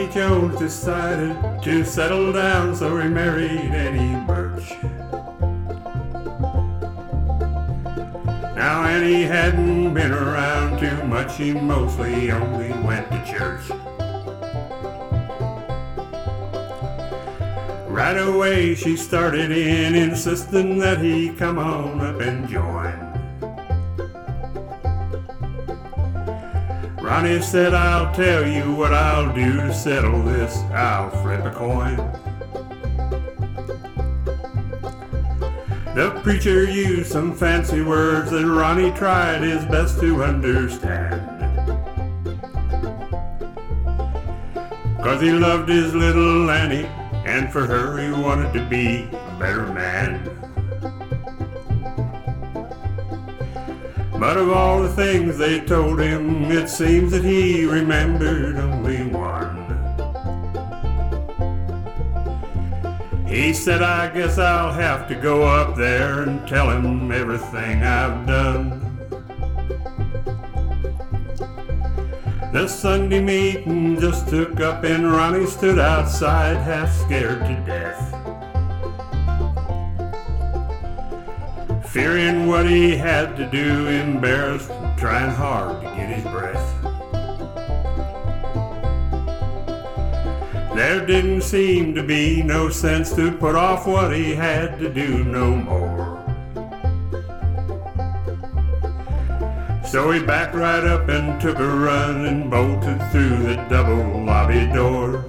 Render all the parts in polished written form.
Ronnie Jones decided to settle down, so he married Annie Birch. Now Annie hadn't been around too much, she mostly only went to church. Right away she started in, insisting that he come on up and join. Ronnie said, I'll tell you what I'll do to settle this, I'll flip a coin. The preacher used some fancy words that Ronnie tried his best to understand. 'Cause he loved his little Annie, and for her he wanted to be a better man. But of all the things they told him, it seems that he remembered only one. He said, I guess I'll have to go up there and tell him everything I've done. The Sunday meeting just took up and Ronnie stood outside half scared to death, fearing what he had to do, embarrassed, trying hard to get his breath. There didn't seem to be no sense to put off what he had to do no more. So he backed right up and took a run and bolted through the double lobby doors.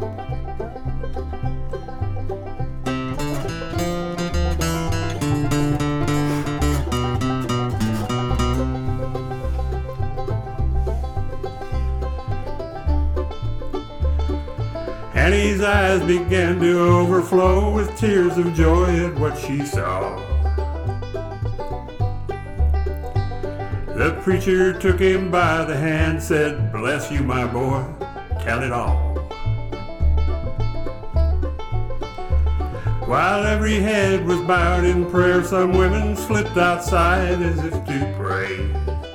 Annie's eyes began to overflow with tears of joy at what she saw. The preacher took him by the hand, said, bless you, my boy, tell it all. While every head was bowed in prayer, some women slipped outside as if to pray,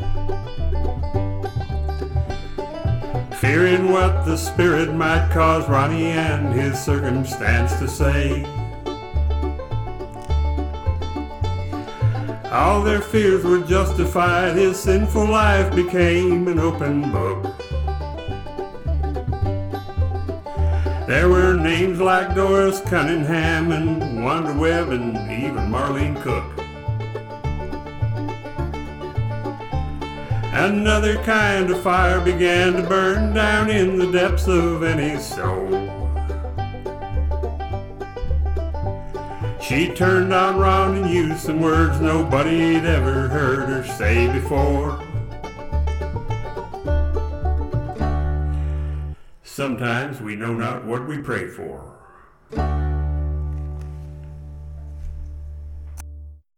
fearing what the Spirit might cause Ronnie and his circumstance to say. All their fears were justified, his sinful life became an open book. There were names like Doris Cunningham and Wanda Webb and even Marlene Cook. Another kind of fire began to burn down in the depths of Annie's soul. She turned on Ron and used some words nobody'd ever heard her say before. Sometimes we know not what we pray for.